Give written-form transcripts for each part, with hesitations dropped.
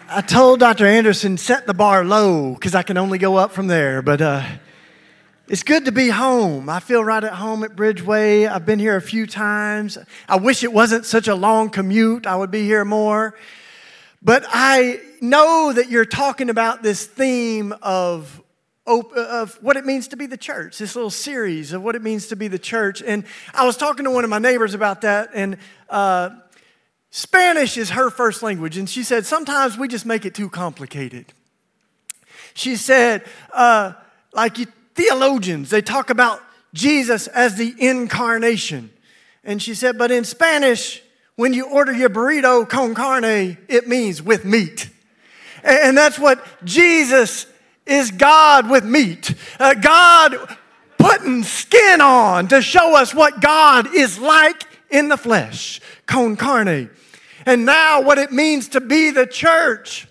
I told Dr. Anderson, set the bar low because I can only go up from there. But it's good to be home. I feel right at home at Bridgeway. I've been here a few times. I wish it wasn't such a long commute. I would be here more. But I know that you're talking about this theme of what it means to be the church, this little series of what it means to be the church. And I was talking to one of my neighbors about that, and Spanish is her first language, and she said, sometimes we just make it too complicated. She said, theologians, they talk about Jesus as the incarnation. And she said, but in Spanish, when you order your burrito con carne, it means with meat. And that's what Jesus is, God with meat. God putting skin on to show us what God is like in the flesh, con carne. And now what it means to be the church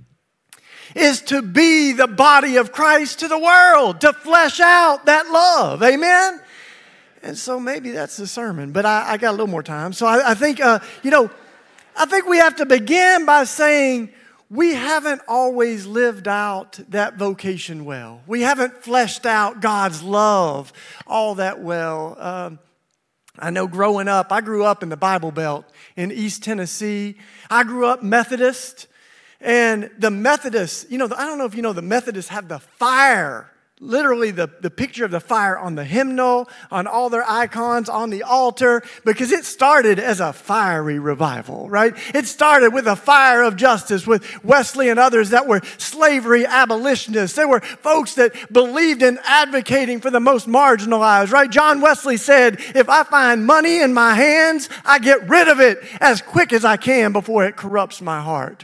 is to be the body of Christ to the world, to flesh out that love. Amen? And so maybe that's the sermon, but I got a little more time. So I think, I think we have to begin by saying we haven't always lived out that vocation well. We haven't fleshed out God's love all that well. I know growing up, I grew up in the Bible Belt in East Tennessee. I grew up Methodist. And the Methodists, I don't know if you know, the Methodists have the fire, literally the picture of the fire on the hymnal, on all their icons, on the altar, because it started as a fiery revival, right? It started with a fire of justice with Wesley and others that were slavery abolitionists. They were folks that believed in advocating for the most marginalized, right? John Wesley said, if I find money in my hands, I get rid of it as quick as I can before it corrupts my heart.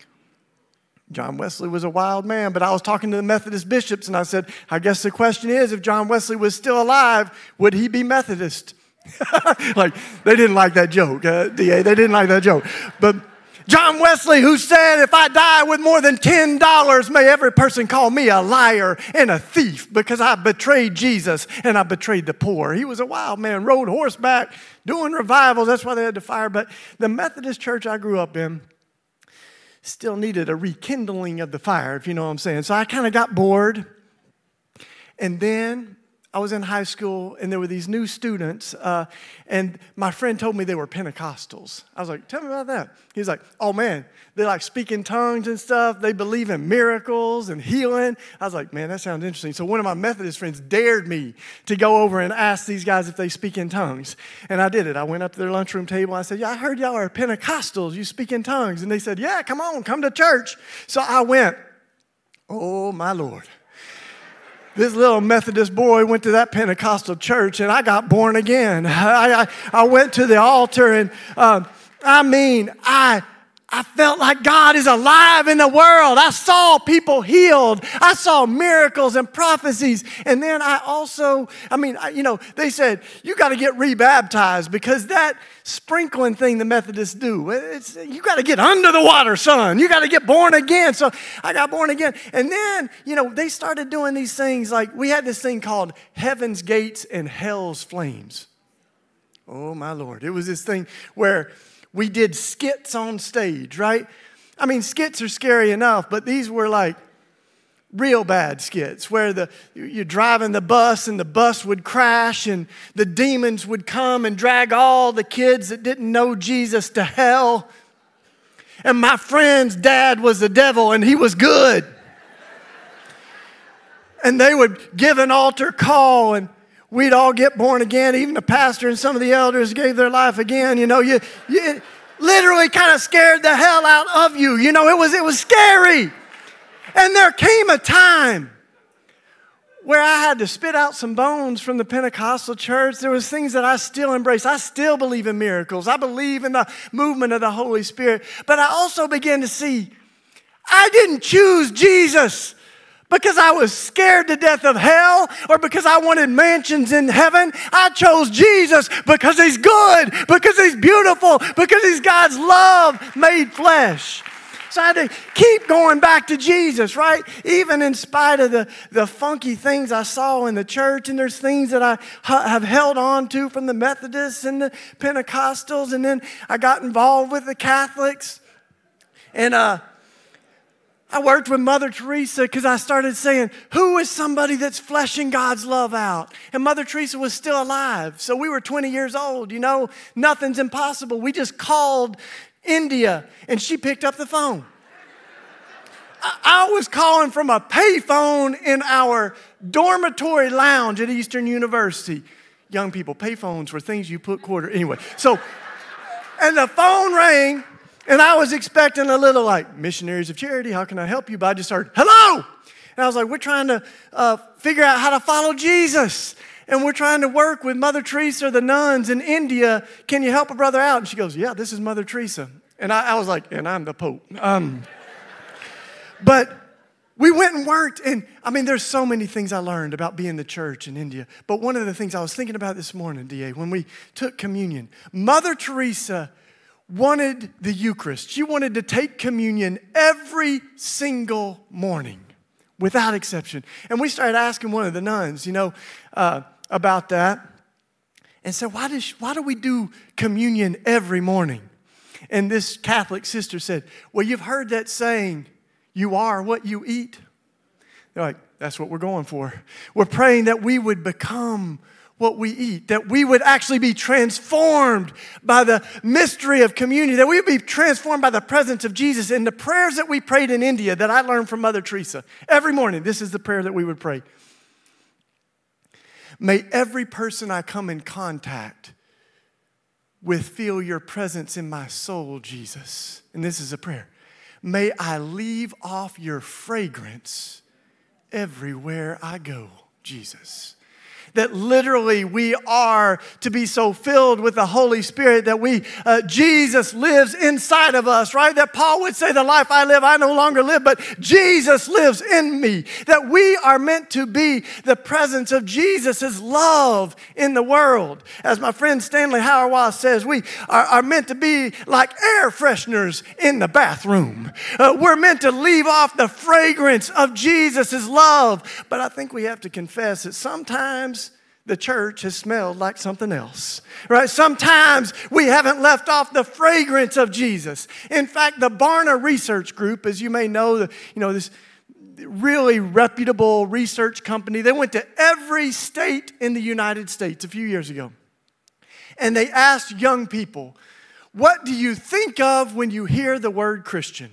John Wesley was a wild man, but I was talking to the Methodist bishops and I said, I guess the question is, if John Wesley was still alive, would he be Methodist? Like, they didn't like that joke, DA. They didn't like that joke. But John Wesley, who said, if I die with more than $10, may every person call me a liar and a thief because I betrayed Jesus and I betrayed the poor. He was a wild man, rode horseback, doing revivals. That's why they had the fire. But the Methodist church I grew up in still needed a rekindling of the fire, if you know what I'm saying. So I kind of got bored. And then I was in high school, and there were these new students, and my friend told me they were Pentecostals. I was like, tell me about that. He was like, oh, man, they like speak in tongues and stuff. They believe in miracles and healing. I was like, man, that sounds interesting. So one of my Methodist friends dared me to go over and ask these guys if they speak in tongues. And I did it. I went up to their lunchroom table. I said, yeah, I heard y'all are Pentecostals. You speak in tongues. And they said, yeah, come on, come to church. So I went, oh, my Lord. This little Methodist boy went to that Pentecostal church, and I got born again. I went to the altar, and I felt like God is alive in the world. I saw people healed. I saw miracles and prophecies. And then I also, they said, you got to get rebaptized because that sprinkling thing the Methodists do, you got to get under the water, son. You got to get born again. So I got born again. And then, they started doing these things like we had this thing called Heaven's Gates and Hell's Flames. Oh, my Lord. It was this thing where we did skits on stage, right? I mean, skits are scary enough, but these were like real bad skits where you're driving the bus and the bus would crash and the demons would come and drag all the kids that didn't know Jesus to hell. And my friend's dad was the devil and he was good. And they would give an altar call and we'd all get born again. Even the pastor and some of the elders gave their life again. You literally kind of scared the hell out of you. It was scary. And there came a time where I had to spit out some bones from the Pentecostal church. There was things that I still embrace. I still believe in miracles. I believe in the movement of the Holy Spirit. But I also began to see I didn't choose Jesus because I was scared to death of hell or because I wanted mansions in heaven. I chose Jesus because he's good, because he's beautiful, because he's God's love made flesh. So I had to keep going back to Jesus, right? Even in spite of the funky things I saw in the church, and there's things that I have held on to from the Methodists and the Pentecostals, and then I got involved with the Catholics. And I worked with Mother Teresa because I started saying, who is somebody that's fleshing God's love out? And Mother Teresa was still alive. So we were 20 years old, nothing's impossible. We just called India and she picked up the phone. I was calling from a payphone in our dormitory lounge at Eastern University. Young people, payphones were things you put quarter. Anyway, and the phone rang. And I was expecting a little like, missionaries of charity, how can I help you? But I just heard, hello! And I was like, we're trying to figure out how to follow Jesus. And we're trying to work with Mother Teresa, the nuns in India. Can you help a brother out? And she goes, yeah, this is Mother Teresa. And I was like, and I'm the Pope. But we went and worked. And there's so many things I learned about being the church in India. But one of the things I was thinking about this morning, D.A., when we took communion, Mother Teresa wanted the Eucharist. She wanted to take communion every single morning, without exception. And we started asking one of the nuns, about that. And said, why do we do communion every morning? And this Catholic sister said, well, you've heard that saying, you are what you eat. They're like, that's what we're going for. We're praying that we would become what we eat, that we would actually be transformed by the mystery of communion, that we would be transformed by the presence of Jesus. And the prayers that we prayed in India that I learned from Mother Teresa, every morning, this is the prayer that we would pray. May every person I come in contact with feel your presence in my soul, Jesus. And this is a prayer. May I leave off your fragrance everywhere I go, Jesus. That literally we are to be so filled with the Holy Spirit that Jesus lives inside of us, right? That Paul would say, the life I live, I no longer live, but Jesus lives in me. That we are meant to be the presence of Jesus' love in the world. As my friend Stanley Hauerwas says, we are meant to be like air fresheners in the bathroom. We're meant to leave off the fragrance of Jesus' love. But I think we have to confess that sometimes the church has smelled like something else, right? Sometimes we haven't left off the fragrance of Jesus. In fact, the Barna Research Group, as you may know, this really reputable research company, they went to every state in the United States a few years ago. And they asked young people, what do you think of when you hear the word Christian?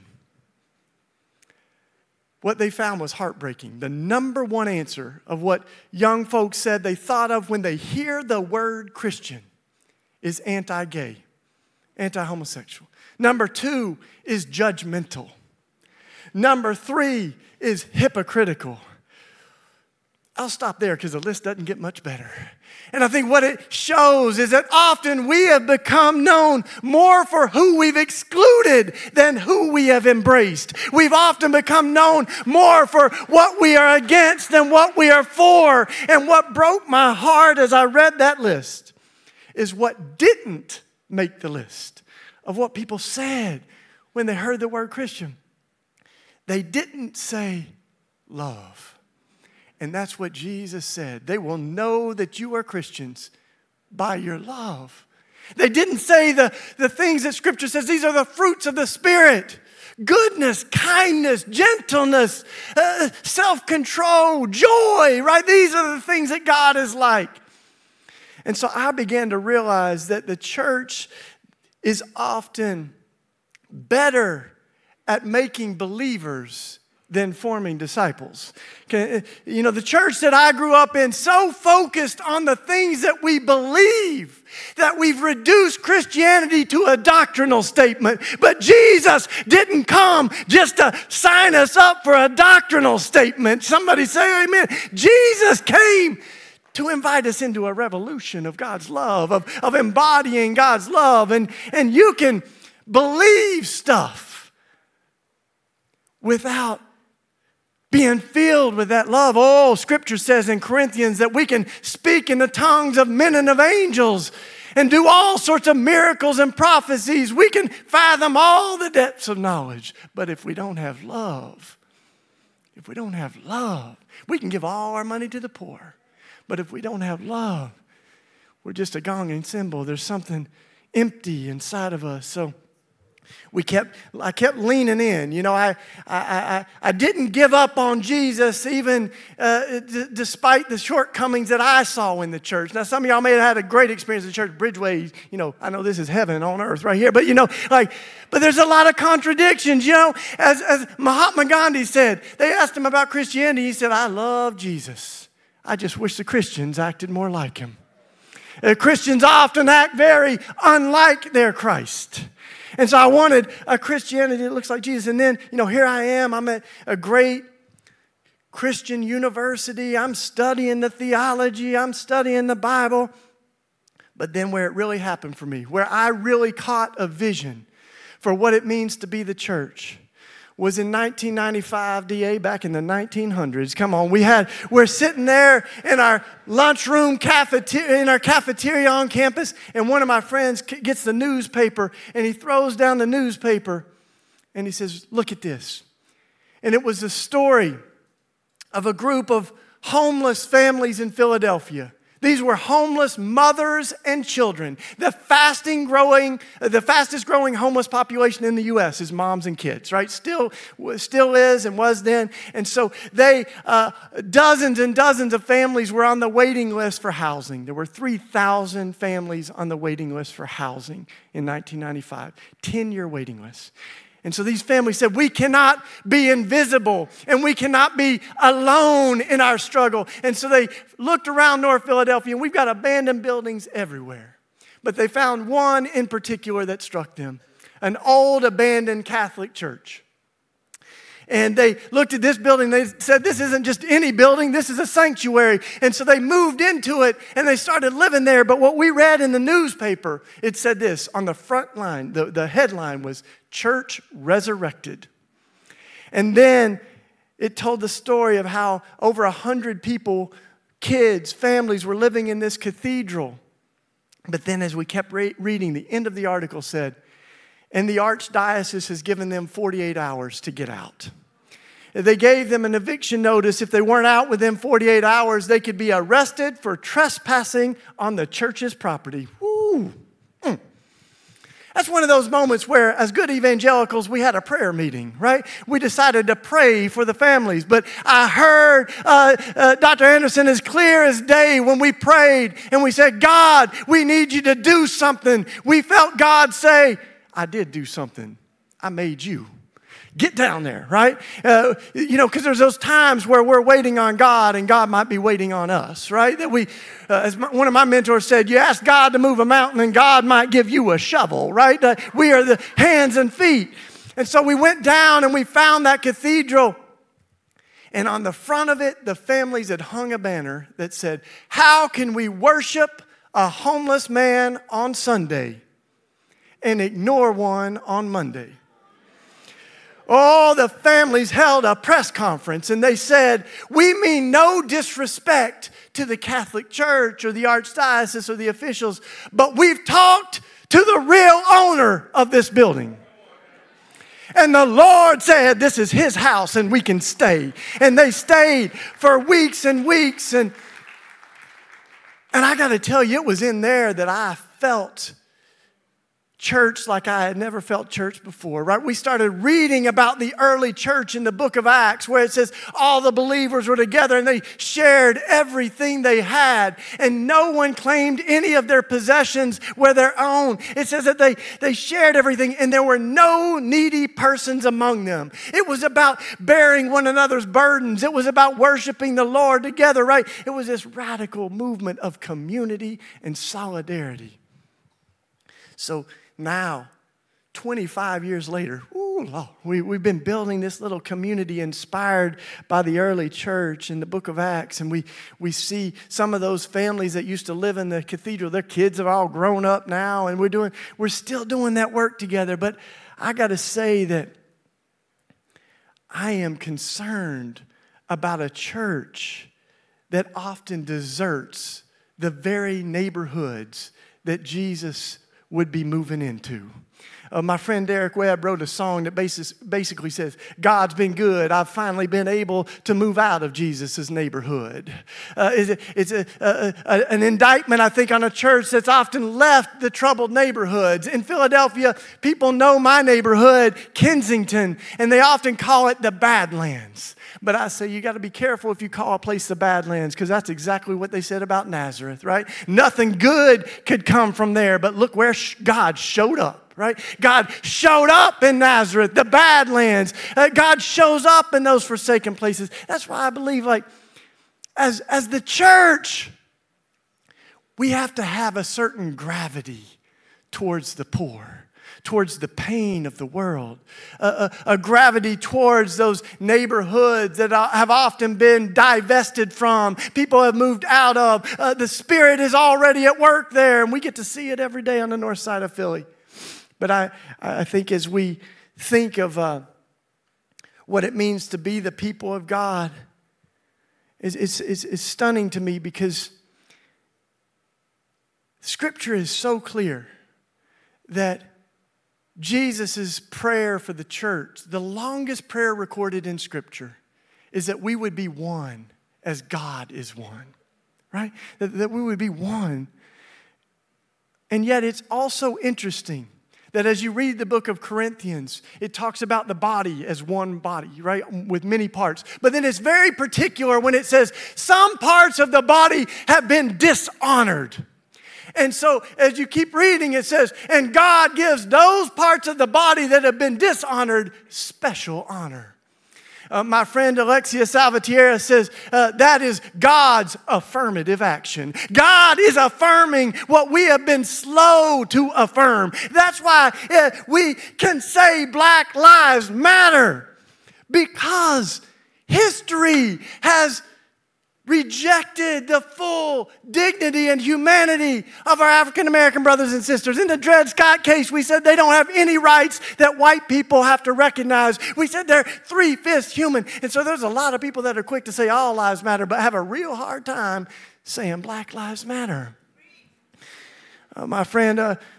What they found was heartbreaking. The number one answer of what young folks said they thought of when they hear the word Christian is anti-gay, anti-homosexual. Number two is judgmental. Number three is hypocritical. I'll stop there because the list doesn't get much better. And I think what it shows is that often we have become known more for who we've excluded than who we have embraced. We've often become known more for what we are against than what we are for. And what broke my heart as I read that list is what didn't make the list of what people said when they heard the word Christian. They didn't say love. And that's what Jesus said. They will know that you are Christians by your love. They didn't say the things that Scripture says. These are the fruits of the Spirit. Goodness, kindness, gentleness, self-control, joy, right? These are the things that God is like. And so I began to realize that the church is often better at making believers than forming disciples. The church that I grew up in so focused on the things that we believe that we've reduced Christianity to a doctrinal statement. But Jesus didn't come just to sign us up for a doctrinal statement. Somebody say amen. Jesus came to invite us into a revolution of God's love, of embodying God's love. And you can believe stuff without being filled with that love. Oh, Scripture says in Corinthians that we can speak in the tongues of men and of angels and do all sorts of miracles and prophecies. We can fathom all the depths of knowledge. But if we don't have love, we can give all our money to the poor. But if we don't have love, we're just a gong and cymbal. There's something empty inside of us. So I kept leaning in. You know, I didn't give up on Jesus even despite the shortcomings that I saw in the church. Now, some of y'all may have had a great experience at church. Bridgeway, you know, I know this is heaven on earth right here. But, you know, but there's a lot of contradictions, you know. As Mahatma Gandhi said, they asked him about Christianity. He said, I love Jesus. I just wish the Christians acted more like him. Christians often act very unlike their Christ. And so I wanted a Christianity that looks like Jesus. And then, you know, here I am. I'm at a great Christian university. I'm studying the theology. I'm studying the Bible. But then where it really happened for me, where I really caught a vision for what it means to be the church, was in 1995, DA, back in the 1900s. Come on, we're sitting there in our lunchroom in our cafeteria on campus, and one of my friends gets the newspaper, and he throws down the newspaper, and he says, look at this. And it was the story of a group of homeless families in Philadelphia. These were homeless mothers and children. The fastest growing homeless population in the U.S. is moms and kids, right? Still is and was then. And so dozens and dozens of families were on the waiting list for housing. There were 3,000 families on the waiting list for housing in 1995. 10-year waiting list. And so these families said, we cannot be invisible and we cannot be alone in our struggle. And so they looked around North Philadelphia, and we've got abandoned buildings everywhere. But they found one in particular that struck them, an old abandoned Catholic church. And they looked at this building, they said, this isn't just any building, this is a sanctuary. And so they moved into it and they started living there. But what we read in the newspaper, it said this on the front line, the headline was, Church Resurrected. And then it told the story of how over 100 people, kids, families were living in this cathedral. But then as we kept reading, the end of the article said, and the archdiocese has given them 48 hours to get out. They gave them an eviction notice. If they weren't out within 48 hours, they could be arrested for trespassing on the church's property. Woo! That's one of those moments where, as good evangelicals, we had a prayer meeting, right? We decided to pray for the families. But I heard Dr. Anderson as clear as day when we prayed and we said, God, we need you to do something. We felt God say, I did do something. I made you. Get down there, right? Because there's those times where we're waiting on God and God might be waiting on us, right? That we, as one of my mentors said, you ask God to move a mountain and God might give you a shovel, right? We are the hands and feet. And so we went down and we found that cathedral. And on the front of it, the families had hung a banner that said, how can we worship a homeless man on Sunday and ignore one on Monday? Oh, the families held a press conference and they said, we mean no disrespect to the Catholic Church or the Archdiocese or the officials, but we've talked to the real owner of this building. And the Lord said, this is his house and we can stay. And they stayed for weeks and weeks. And I got to tell you, it was in there that I felt church like I had never felt church before, right? We started reading about the early church in the book of Acts where it says all the believers were together and they shared everything they had and no one claimed any of their possessions were their own. It says that they shared everything and there were no needy persons among them. It was about bearing one another's burdens. It was about worshiping the Lord together, right? It was this radical movement of community and solidarity. So now, 25 years later, we've been building this little community inspired by the early church in the book of Acts. And we see some of those families that used to live in the cathedral. Their kids are all grown up now. And we're still doing that work together. But I got to say that I am concerned about a church that often deserts the very neighborhoods that Jesus would be moving into. My friend Derek Webb wrote a song that basically says, God's been good. I've finally been able to move out of Jesus' neighborhood. It's an indictment, I think, on a church that's often left the troubled neighborhoods. In Philadelphia, people know my neighborhood, Kensington, and they often call it the Badlands. But I say you got to be careful if you call a place the Badlands, because that's exactly what they said about Nazareth, right? Nothing good could come from there, but look where God showed up, right? God showed up in Nazareth, the Badlands. God shows up in those forsaken places. That's why I believe, like, as the church, we have to have a certain gravity towards the poor, towards the pain of the world, a gravity towards those neighborhoods that have often been divested from, people have moved out of. The Spirit is already at work there, and we get to see it every day on the north side of Philly. But I think as we think of what it means to be the people of God, it's stunning to me, because Scripture is so clear that Jesus' prayer for the church, the longest prayer recorded in Scripture, is that we would be one as God is one, right? That we would be one. And yet it's also interesting that as you read the book of Corinthians, it talks about the body as one body, right? With many parts. But then it's very particular when it says some parts of the body have been dishonored. And so as you keep reading, it says, and God gives those parts of the body that have been dishonored special honor. My friend Alexia Salvatierra says that is God's affirmative action. God is affirming what we have been slow to affirm. That's why we can say Black Lives Matter, because history has rejected the full dignity and humanity of our African American brothers and sisters. In the Dred Scott case, we said they don't have any rights that white people have to recognize. We said they're 3/5 human. And so there's a lot of people that are quick to say all lives matter, but have a real hard time saying Black Lives Matter. My friend,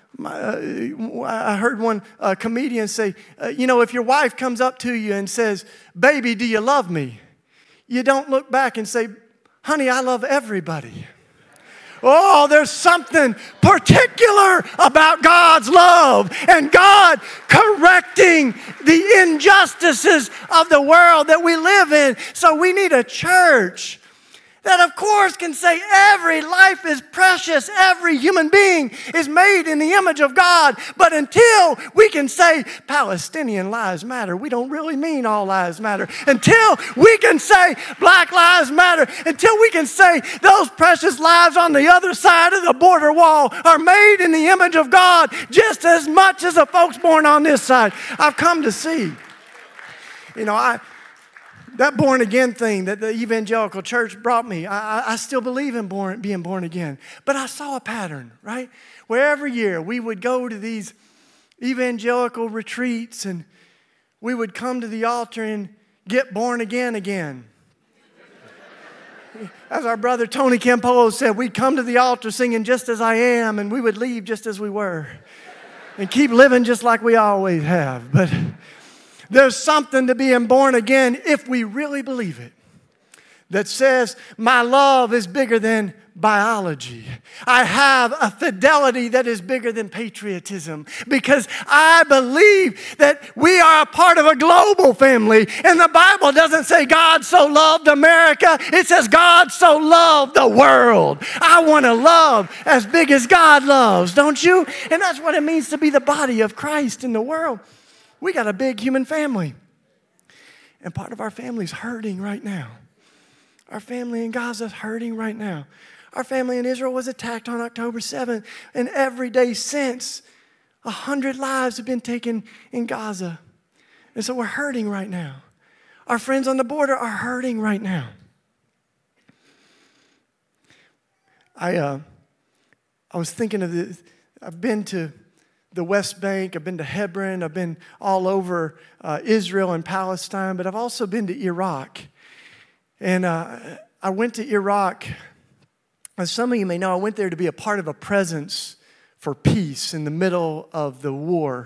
I heard one comedian say, if your wife comes up to you and says, baby, do you love me? You don't look back and say, honey, I love everybody. Oh, there's something particular about God's love and God correcting the injustices of the world that we live in. So we need a church that, of course, can say every life is precious, every human being is made in the image of God. But until we can say Palestinian lives matter, we don't really mean all lives matter. Until we can say Black lives matter, until we can say those precious lives on the other side of the border wall are made in the image of God just as much as the folks born on this side. I've come to see. That born-again thing that the evangelical church brought me, I still believe in being born again. But I saw a pattern, right? Where every year we would go to these evangelical retreats and we would come to the altar and get born again. As our brother Tony Campolo said, we'd come to the altar singing Just As I Am, and we would leave just as we were and keep living just like we always have. But there's something to being born again if we really believe it, that says my love is bigger than biology. I have a fidelity that is bigger than patriotism, because I believe that we are a part of a global family. And the Bible doesn't say God so loved America. It says God so loved the world. I want to love as big as God loves, don't you? And that's what it means to be the body of Christ in the world. We got a big human family. And part of our family is hurting right now. Our family in Gaza is hurting right now. Our family in Israel was attacked on October 7th. And every day since, 100 lives have been taken in Gaza. And so we're hurting right now. Our friends on the border are hurting right now. I was thinking of this. I've been to the West Bank, I've been to Hebron, I've been all over Israel and Palestine, but I've also been to Iraq. And I went to Iraq, as some of you may know, I went there to be a part of a presence for peace in the middle of the war.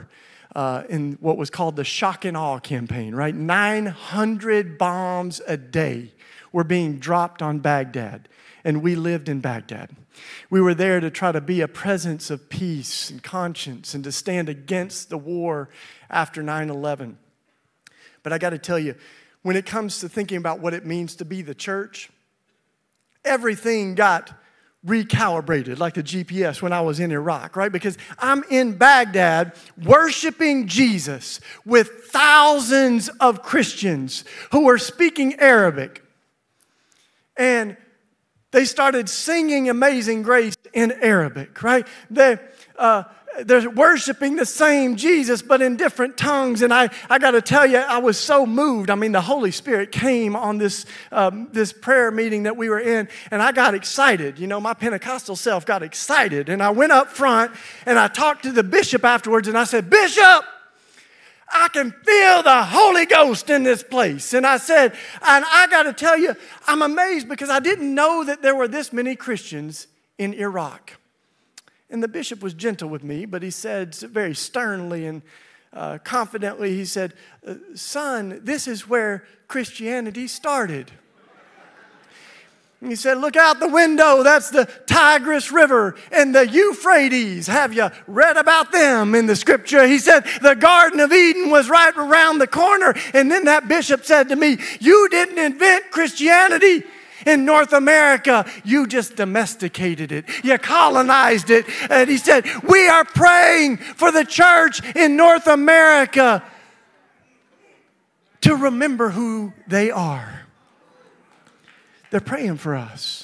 in what was called the Shock and Awe campaign, right? 900 bombs a day were being dropped on Baghdad, and we lived in Baghdad. We were there to try to be a presence of peace and conscience and to stand against the war after 9/11. But I got to tell you, when it comes to thinking about what it means to be the church, everything got recalibrated like a GPS when I was in Iraq, right? Because I'm in Baghdad worshiping Jesus with thousands of Christians who were speaking Arabic. And they started singing Amazing Grace in Arabic, right? They're worshiping the same Jesus, but in different tongues. And I got to tell you, I was so moved. I mean, the Holy Spirit came on this prayer meeting that we were in, and I got excited. You know, my Pentecostal self got excited. And I went up front, and I talked to the bishop afterwards, and I said, "Bishop, I can feel the Holy Ghost in this place." And I said, and I got to tell you, I'm amazed because I didn't know that there were this many Christians in Iraq. And the bishop was gentle with me, but he said very sternly and confidently, he said, "Son, this is where Christianity started." And he said, "Look out the window. That's the Tigris River and the Euphrates. Have you read about them in the scripture?" He said, "The Garden of Eden was right around the corner." And then that bishop said to me, "You didn't invent Christianity in North America. You just domesticated it. You colonized it." And he said, "We are praying for the church in North America to remember who they are." They're praying for us.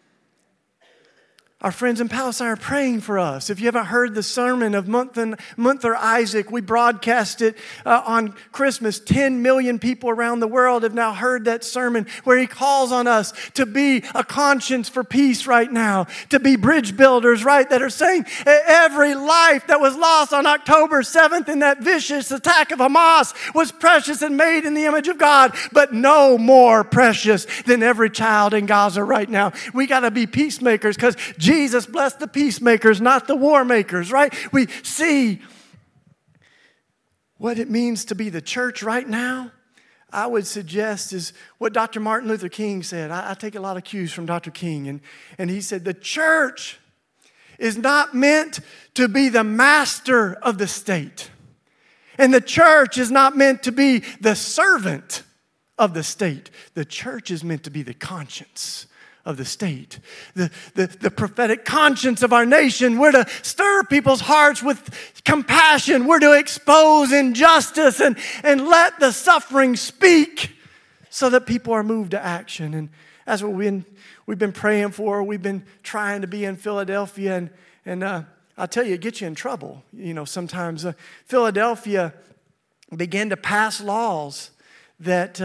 Our friends in Palestine are praying for us. If you haven't heard the sermon of Munther Isaac, we broadcast it on Christmas. 10 million people around the world have now heard that sermon where he calls on us to be a conscience for peace right now, to be bridge builders, right, that are saying every life that was lost on October 7th in that vicious attack of Hamas was precious and made in the image of God, but no more precious than every child in Gaza right now. We got to be peacemakers because Jesus blessed the peacemakers, not the war makers, right? We see what it means to be the church right now. I would suggest is what Dr. Martin Luther King said. I take a lot of cues from Dr. King. And he said, the church is not meant to be the master of the state. And the church is not meant to be the servant of the state. The church is meant to be the conscience of the state, the prophetic conscience of our nation. We're to stir people's hearts with compassion. We're to expose injustice and let the suffering speak so that people are moved to action. And that's what we've been praying for. We've been trying to be in Philadelphia. And I'll tell you, it gets you in trouble. You know, sometimes Philadelphia began to pass laws that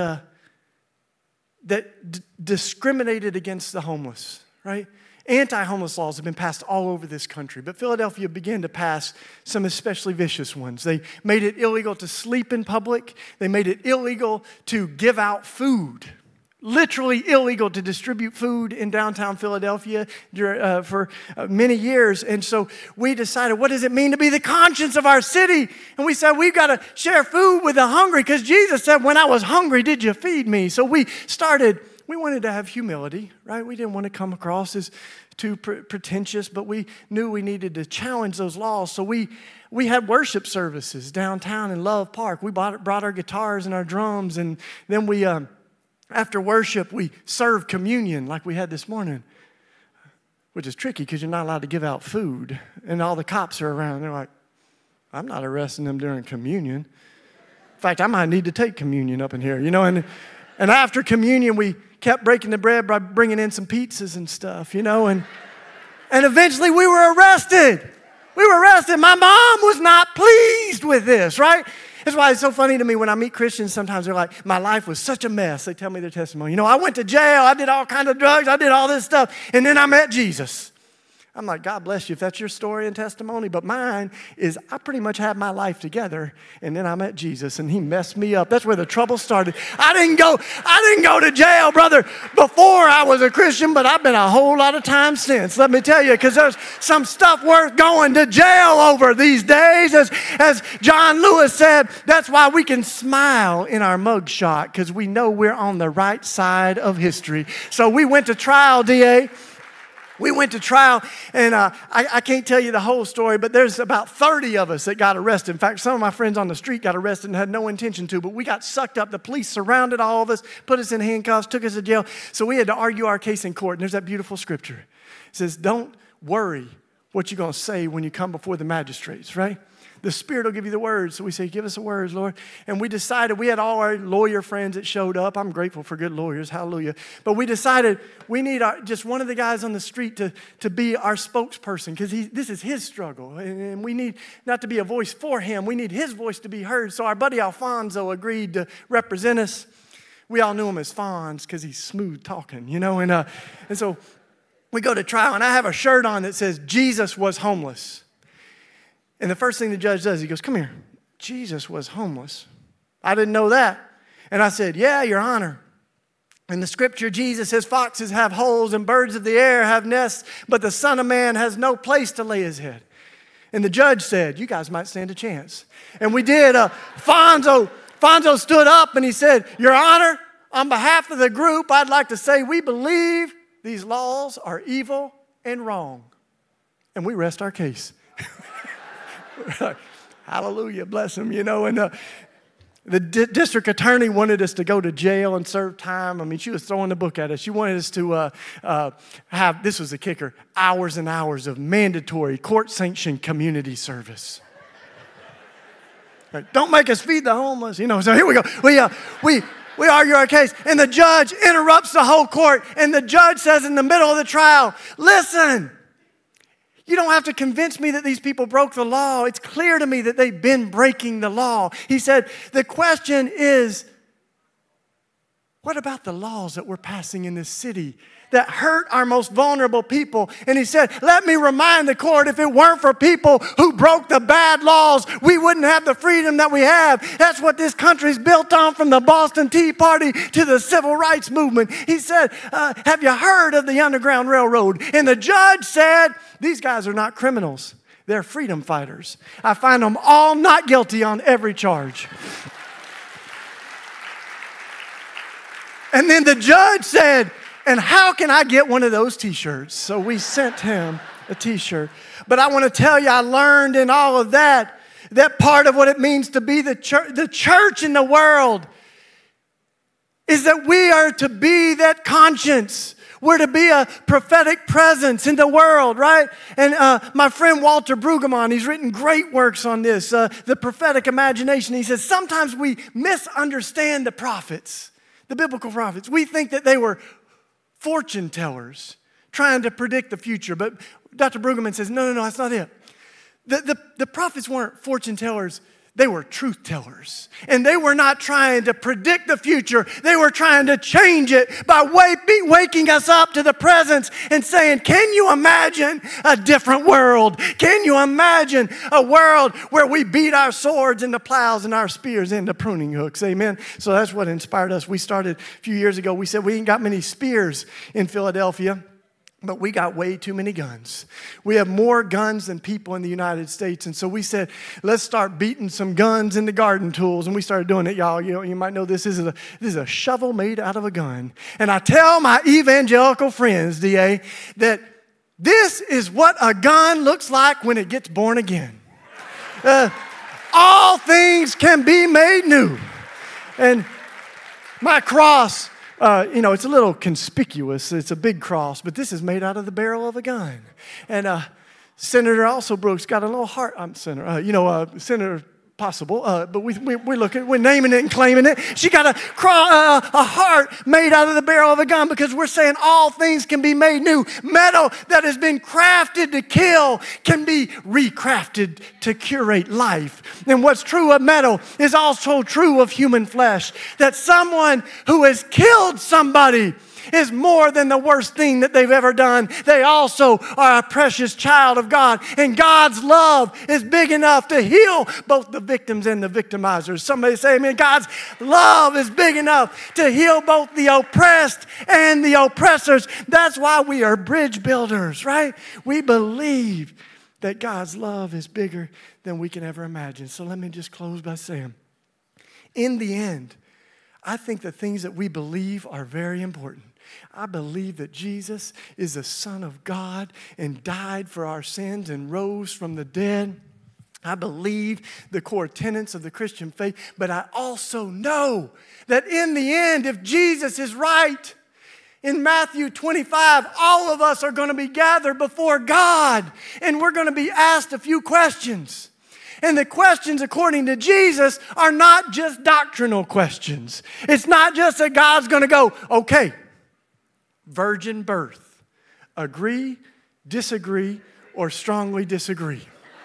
discriminated against the homeless, right? Anti-homeless laws have been passed all over this country, but Philadelphia began to pass some especially vicious ones. They made it illegal to sleep in public. They made it illegal to give out food. Literally illegal to distribute food in downtown Philadelphia for many years. And so we decided, what does it mean to be the conscience of our city? And we said, we've got to share food with the hungry because Jesus said, when I was hungry, did you feed me? So we wanted to have humility, right? We didn't want to come across as too pretentious, but we knew we needed to challenge those laws. So we had worship services downtown in Love Park. We brought our guitars and our drums, and then we... after worship, we serve communion like we had this morning, which is tricky because you're not allowed to give out food. And all the cops are around. They're like, I'm not arresting them during communion. In fact, I might need to take communion up in here, you know. And after communion, we kept breaking the bread by bringing in some pizzas and stuff, you know. And eventually we were arrested. My mom was not pleased with this, right? That's why it's so funny to me when I meet Christians, sometimes they're like, my life was such a mess. They tell me their testimony. You know, I went to jail. I did all kinds of drugs. I did all this stuff. And then I met Jesus. I'm like, God bless you if that's your story and testimony. But mine is I pretty much had my life together, and then I met Jesus, and he messed me up. That's where the trouble started. I didn't go to jail, brother, before I was a Christian, but I've been a whole lot of time since. Let me tell you, because there's some stuff worth going to jail over these days. As John Lewis said, that's why we can smile in our mugshot, because we know we're on the right side of history. So we went to trial, DA. We went to trial, and I can't tell you the whole story, but there's about 30 of us that got arrested. In fact, some of my friends on the street got arrested and had no intention to, but we got sucked up. The police surrounded all of us, put us in handcuffs, took us to jail. So we had to argue our case in court, and there's that beautiful scripture. It says, don't worry what you're going to say when you come before the magistrates, right? The Spirit will give you the words. So we say, give us the words, Lord. And we decided, we had all our lawyer friends that showed up. I'm grateful for good lawyers. Hallelujah. But we decided we need just one of the guys on the street to be our spokesperson, because this is his struggle. And we need not to be a voice for him. We need his voice to be heard. So our buddy Alfonso agreed to represent us. We all knew him as Fonz because he's smooth talking, you know. And so we go to trial, and I have a shirt on that says, Jesus was homeless. And the first thing the judge does, he goes, come here. Jesus was homeless. I didn't know that. And I said, yeah, Your Honor. In the scripture, Jesus says, foxes have holes and birds of the air have nests, but the Son of Man has no place to lay his head. And the judge said, you guys might stand a chance. And we did. Fonzo stood up and he said, Your Honor, on behalf of the group, I'd like to say we believe these laws are evil and wrong. And we rest our case. Hallelujah, bless him, you know. And the district attorney wanted us to go to jail and serve time. I mean, she was throwing the book at us. She wanted us to have, this was the kicker, hours and hours of mandatory court-sanctioned community service. Right, don't make us feed the homeless, you know. So here we go. We argue our case, and the judge interrupts the whole court, and the judge says in the middle of the trial, listen, you don't have to convince me that these people broke the law. It's clear to me that they've been breaking the law. He said, the question is, what about the laws that we're passing in this city that hurt our most vulnerable people? And he said, let me remind the court, if it weren't for people who broke the bad laws, we wouldn't have the freedom that we have. That's what this country's built on, from the Boston Tea Party to the Civil Rights Movement. He said, have you heard of the Underground Railroad? And the judge said, these guys are not criminals. They're freedom fighters. I find them all not guilty on every charge. And then the judge said, and how can I get one of those t-shirts? So we sent him a t-shirt. But I want to tell you, I learned in all of that part of what it means to be the church in the world is that we are to be that conscience. We're to be a prophetic presence in the world, right? And my friend Walter Brueggemann, he's written great works on this, the prophetic imagination. He says, sometimes we misunderstand the prophets. The biblical prophets. We think that they were fortune tellers trying to predict the future. But Dr. Brueggemann says, no, that's not it. The prophets weren't fortune tellers. They were truth tellers. And they were not trying to predict the future. They were trying to change it by waking us up to the presence and saying, can you imagine a different world? Can you imagine a world where we beat our swords into plows and our spears into pruning hooks? Amen. So that's what inspired us. We started a few years ago. We said we ain't got many spears in Philadelphia, but we got way too many guns. We have more guns than people in the United States. And so we said, let's start beating some guns into garden tools. And we started doing it, y'all. You might know this is a shovel made out of a gun. And I tell my evangelical friends, DA, that this is what a gun looks like when it gets born again. All things can be made new. And my cross, it's a little conspicuous. It's a big cross, but this is made out of the barrel of a gun. And Senator also Brooks got a little heart. Senator Possible, but we're naming it and claiming it. She got a heart made out of the barrel of a gun, because we're saying all things can be made new. Metal that has been crafted to kill can be recrafted to curate life. And what's true of metal is also true of human flesh. That someone who has killed somebody is more than the worst thing that they've ever done. They also are a precious child of God. And God's love is big enough to heal both the victims and the victimizers. Somebody say, amen. God's love is big enough to heal both the oppressed and the oppressors. That's why we are bridge builders, right? We believe that God's love is bigger than we can ever imagine. So let me just close by saying, in the end, I think the things that we believe are very important. I believe that Jesus is the Son of God and died for our sins and rose from the dead. I believe the core tenets of the Christian faith, but I also know that in the end, if Jesus is right, in Matthew 25, all of us are going to be gathered before God, and we're going to be asked a few questions. And the questions, according to Jesus, are not just doctrinal questions. It's not just that God's going to go, okay, virgin birth, agree, disagree, or strongly disagree.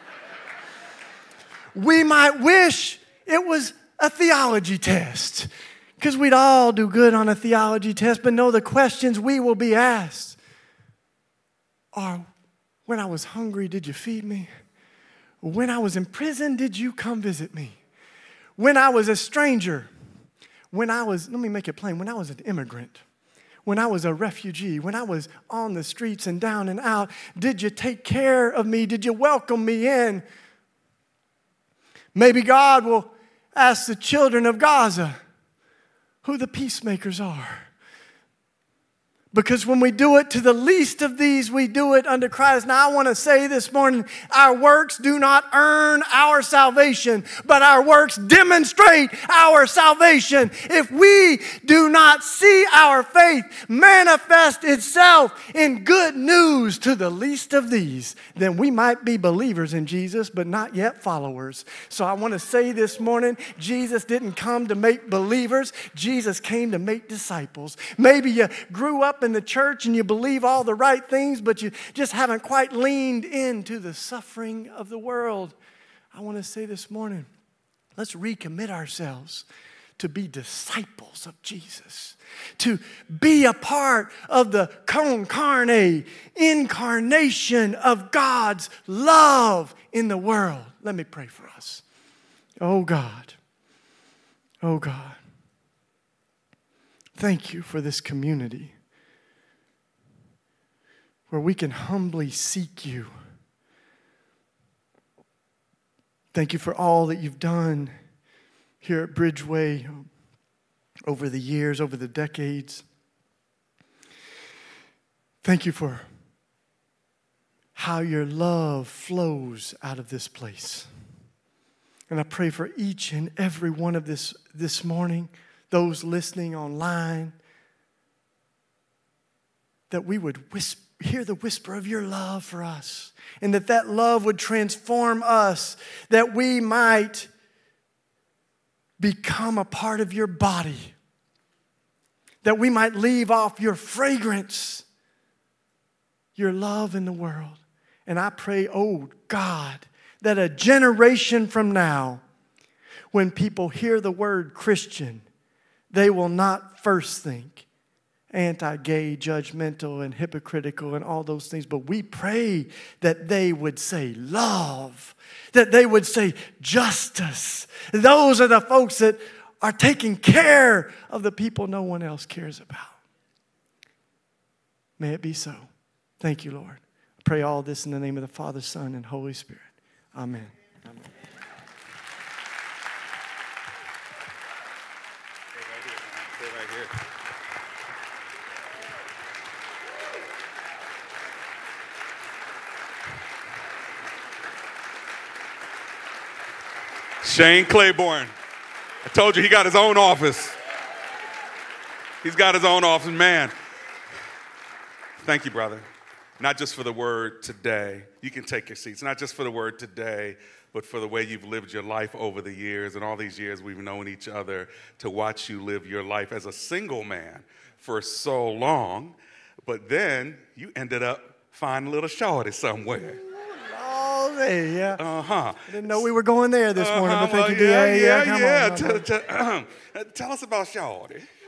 We might wish it was a theology test, because we'd all do good on a theology test, but no, the questions we will be asked are, when I was hungry, did you feed me? When I was in prison, did you come visit me? When I was a stranger, let me make it plain, when I was an immigrant, when I was a refugee, when I was on the streets and down and out, did you take care of me? Did you welcome me in? Maybe God will ask the children of Gaza who the peacemakers are. Because when we do it to the least of these, we do it unto Christ. Now I want to say this morning, our works do not earn our salvation, but our works demonstrate our salvation. If we do not see our faith manifest itself in good news to the least of these, then we might be believers in Jesus, but not yet followers. So I want to say this morning, Jesus didn't come to make believers. Jesus came to make disciples. Maybe you grew up in the church and you believe all the right things, but you just haven't quite leaned into the suffering of the world. I want to say this morning, let's recommit ourselves to be disciples of Jesus, to be a part of the con carne, incarnation of God's love in the world. Let me pray for us. Oh God, thank you for this community where we can humbly seek you. Thank you for all that you've done here at Bridgeway over the years, over the decades. Thank you for how your love flows out of this place. And I pray for each and every one of this morning, those listening online, that we would hear the whisper of your love for us, and that love would transform us, that we might become a part of your body, that we might leave off your fragrance, your love in the world. And I pray, oh God, that a generation from now, when people hear the word Christian, they will not first think anti-gay, judgmental, and hypocritical, and all those things. But we pray that they would say love, that they would say justice. Those are the folks that are taking care of the people no one else cares about. May it be so. Thank you, Lord. I pray all this in the name of the Father, Son, and Holy Spirit. Amen. Amen. Stay right here. Shane Claiborne. I told you he got his own office. He's got his own office, man. Thank you, brother. Not just for the word today. You can take your seats. Not just for the word today, but for the way you've lived your life over the years, and all these years we've known each other, to watch you live your life as a single man for so long. But then you ended up finding a little shorty somewhere. Oh, hey, yeah. Uh-huh. I didn't know we were going there this morning, but thank you, D.A. Yeah. Come on. Tell us about shorty.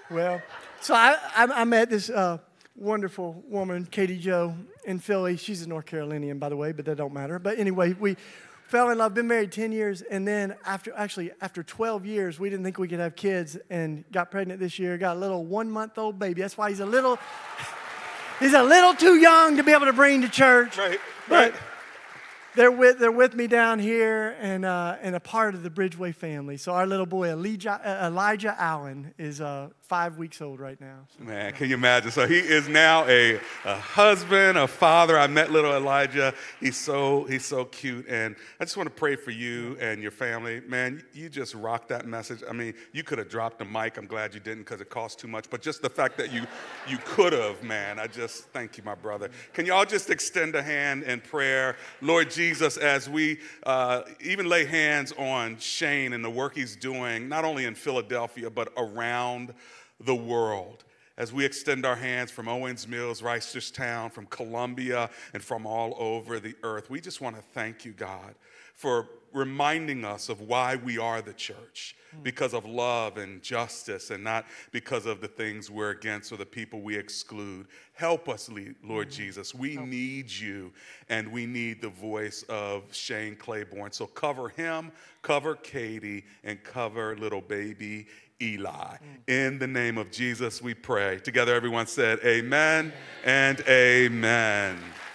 Well, so I met this wonderful woman, Katie Jo, in Philly. She's a North Carolinian, by the way, but that don't matter. But anyway, we fell in love, been married 10 years, and then after 12 years, we didn't think we could have kids and got pregnant this year, got a little 1-month-old baby. That's why he's a little too young to be able to bring to church. Right, but right. They're with me down here and a part of the Bridgeway family. So our little boy, Elijah Allen, is 5 weeks old right now. So, Man, can you imagine? So he is now a husband, a father. I met little Elijah. He's so cute. And I just want to pray for you and your family. Man, you just rocked that message. I mean, you could have dropped the mic. I'm glad you didn't because it cost too much. But just the fact that you could have, man, I just thank you, my brother. Can you all just extend a hand in prayer? Lord Jesus, as we even lay hands on Shane and the work he's doing, not only in Philadelphia, but around the world, as we extend our hands from Owens Mills, Reisterstown, from Columbia, and from all over the earth, we just want to thank you, God, for reminding us of why we are the church, because of love and justice and not because of the things we're against or the people we exclude. Help us, Lord Jesus. We need you, and we need the voice of Shane Claiborne. So cover him, cover Katie, and cover little baby Eli. In the name of Jesus, we pray. Together, everyone said amen and amen.